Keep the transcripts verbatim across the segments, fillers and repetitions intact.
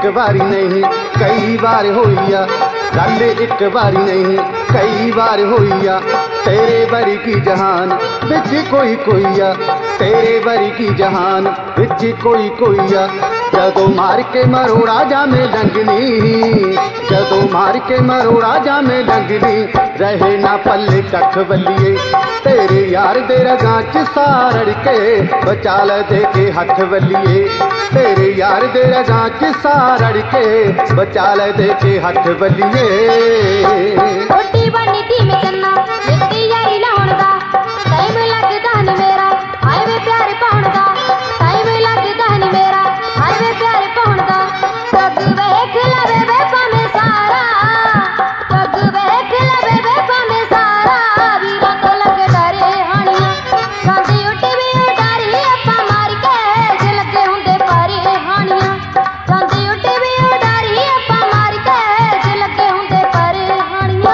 बारी नहीं कई बार होई आ, गल एक बारी नहीं कई बार होई आ। तेरे बरी की जहान बिच कोई कोई आ, तेरे बरी की जहान बिच कोई कोई आ। जदों मार के मरोड़ा जामे लंघनी, जदों मार के मरोड़ा जामे लंघनी, रहे ना पल्ले कख बल्लिए। तेरे यार दे रगां च सारड़ के बचा ले दे के हथ बल्लिए। तेरे यार दे रगां च सारड़ के बचा ले दे के हथ बल्लिए। रोटी बनी थी मैं चन्ना लिखती यारी लाउण दा, टाइम लगदा नहीं मेरा हाय वे प्यार पाउण दा, टाइम लगदा नहीं मेरा हाय वे प्यार पाउण दा। जग वेख लवे वे भाਵੇਂ सारा, जग वेख लवे वे भाਵੇਂ सारा, वीरां तो लग डरे हानियां गांदी उठी भी उडारी आपां मार के, जे लगे हुंदे पारे हानियां गांदी उठी भी उडारी आपां मार के, जे लगे हुंदे पारे हानियां।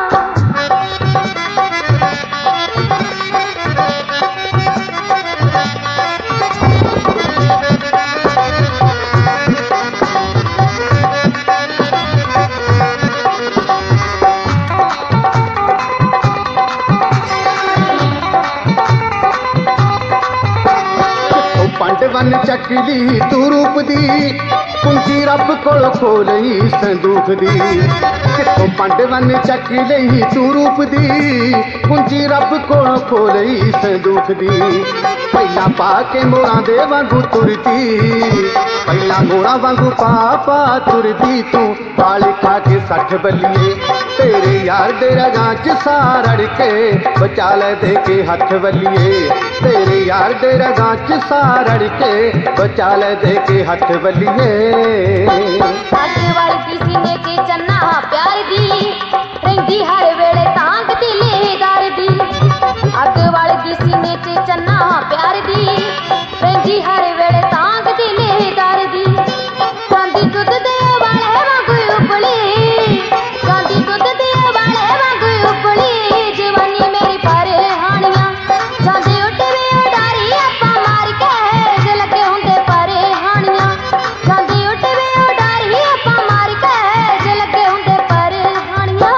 पंड वन चकली तू रूप दी, कुंजी रब कोल खोलई संदूक दी। कितों पंड वन चकली तू रूप दी, कुंजी रब कोल खोलई संदूक दी। पहला पा के मोरां दे वांगू तुरदी, पहला मोरां वांगू पा पा तुरदी, तू पाली खा के सठ बल्लिए। तेरे यार दे रगां च सारड़ के बचा ले दे के हथ बल्लिए। तेरे यार दे रगां च सारड़ के बचा ले दे के हथ बल्लिए। अग वलदी सीने च चन्ना प्यार दी, रहिंदी हर वेले तांग दी लेदार दी। अग वलदी सीने च चन्ना प्यार दी, रहिंदी हर वेले तांग दी लेदार दी। गांदी दुध दे वाले वांगू उबली, गांदी दुध दे वाले वांगू उबली, जवानी मेरी पारे हानियां गांदी उठ भी उडारी आपां मार के, जे लगे हुंदे पारे हानियां गांदी उठ भी उडारी आपां मार के, जे लगे हुंदे पारे हानियां।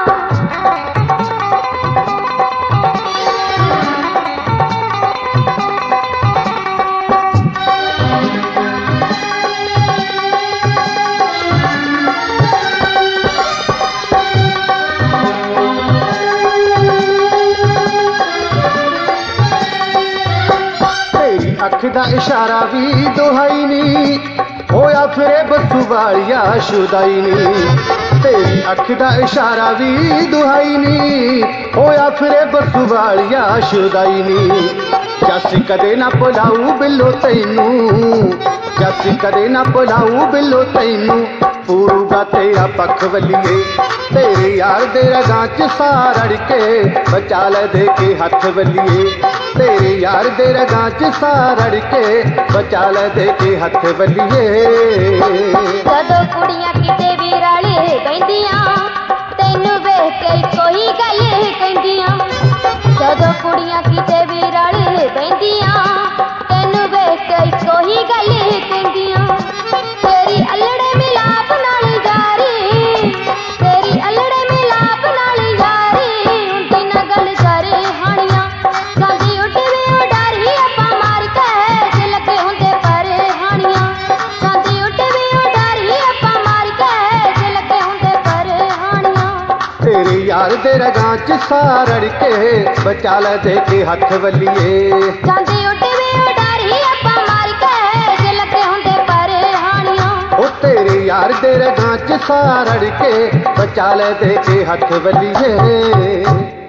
तेरी अख दा इशारा भी दुहाई नी, होया फिरे बसू वालिया शुदाई नी। तेरी अख दा इशारा भी दुहाई नी, होया फिरे बसू वालिया शुदाई नी। जस कदे ना भुलाऊ बिल्लो तैनू, जस कदे ना भुलाऊ बिल्लो तैनू, पूरा तेरा पख बल्लिए। तेरे यार दे रगां च सारड़ के बचा ले दे के हथ बल्लिए। तेरे यार दे रगां च सारड़ के बचा ले दे के हथ बल्लिए। जदों कुड़ियां किते भी रल पैंदियां, तैनू वेख के कोई गल कहंदियां। जदों कुड़ियां किते भी रल पैंदियां, तैनू वेख के कोई गल कहंदियां। तेरी अल्लड़े मिलाप नाल यारी, तेरी अल्लड़े मिलाप नाल यारी, उंदी ना गल करे हानियां गांदी उठ भी उडारी आपां मार के, जे लगे हुंदे पारे हानियां गांदी उठ भी उडारी आपां मार के, जे लगे हुंदे पारे हानियां। तेरे यार दे रगां च सारड़ के बचा ले दे के हथ बल्लिए। गांदी उठ भी उडारी आपां मार के, जे लगे हुंदे पारे हानियां। ओ तेरे यार दे रगां च सारड़ के बचा ले दे के हथ बल्लिए।